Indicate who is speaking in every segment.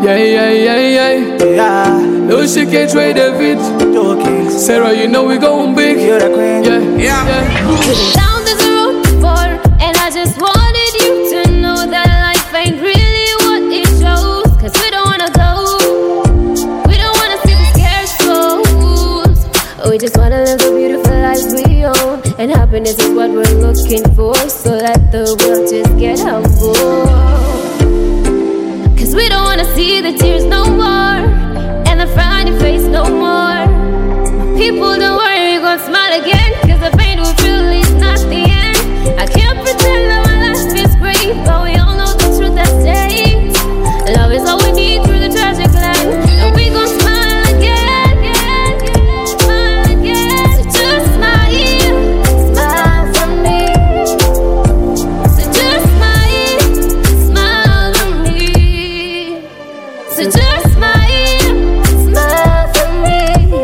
Speaker 1: Yeah.
Speaker 2: No, she can't trade the beat. Sarah, you know we going big.
Speaker 1: You're the queen.
Speaker 2: Yeah.
Speaker 3: Down this road before, and I just wanted you to know that life ain't really what it shows. Cause we don't wanna go, we don't wanna see the scare shows. We just wanna live the beautiful lives we own, and happiness is what we're looking for. So let the world just get humble. Cause we don't wanna see the tears no more, and the frowny face no more. People, don't worry, we're gonna smile again. Cause the pain we feel is not the end. I can't pretend that my life is great, but we all know the truth that stays. Love is all we need through the tragic land, and we gon' smile again, smile again. So just smile, smile for me. So just smile, smile for me. So just smile, smile for me.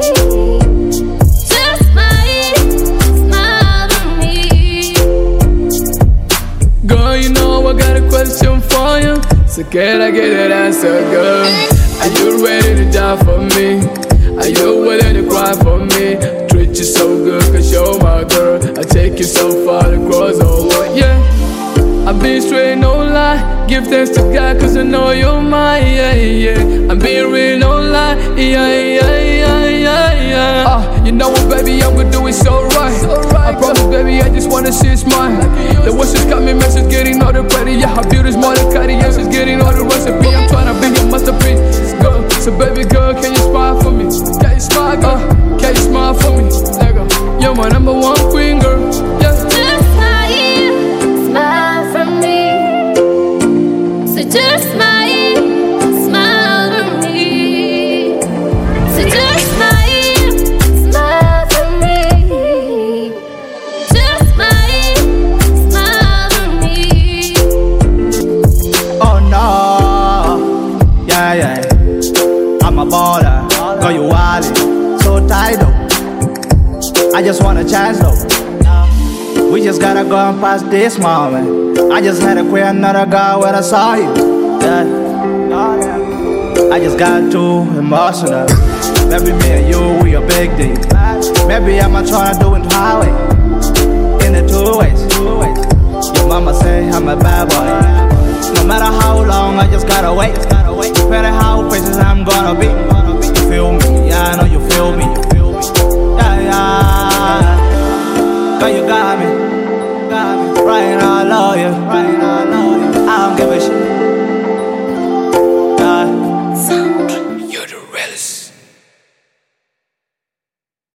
Speaker 3: Just smile, smile for me.
Speaker 2: Girl, you know I got a question for you. So can I get that answer, girl? Are you ready to die for me? Are you willing to cry for me? Treat you so good cause you're my girl. I take you so far to cross over, yeah. I'm being straight, no lie. Give thanks to God cause I know you're mine, yeah. I'm being real, no lie, yeah. You know what, baby, I'm gonna do it so right. I promise, baby, I just wanna see a smile. The words just got me, man, she's getting all the credit. Yeah, her beauty's more than Cardi, yeah, she's getting all the recipe. I'm tryna be your masterpiece, girl. So, baby girl, can you smile for me? Can you smile, girl? Can you smile for me? Nigga, you're my number one queen, girl. Yeah.
Speaker 3: Just smile, smile for me. So just smile, smile for me. So just smile, smile for me. Just smile, smile for me.
Speaker 1: Oh no. Yeah. I'm a baller. Girl, you wildin'. So tight though. I just want a chance though. We just gotta go and pass this moment. I just had to quit another guy when I saw you. Yeah. I just got too emotional. Maybe me and you, we a big deal. Maybe I'm not trying to do it highway. In the two ways. Your mama say I'm a bad boy. No matter how long, I just gotta wait. Depending how places I'm gonna be. You feel me? Yeah, I know you feel me. Yeah. Girl, you got me. Right now, I love you.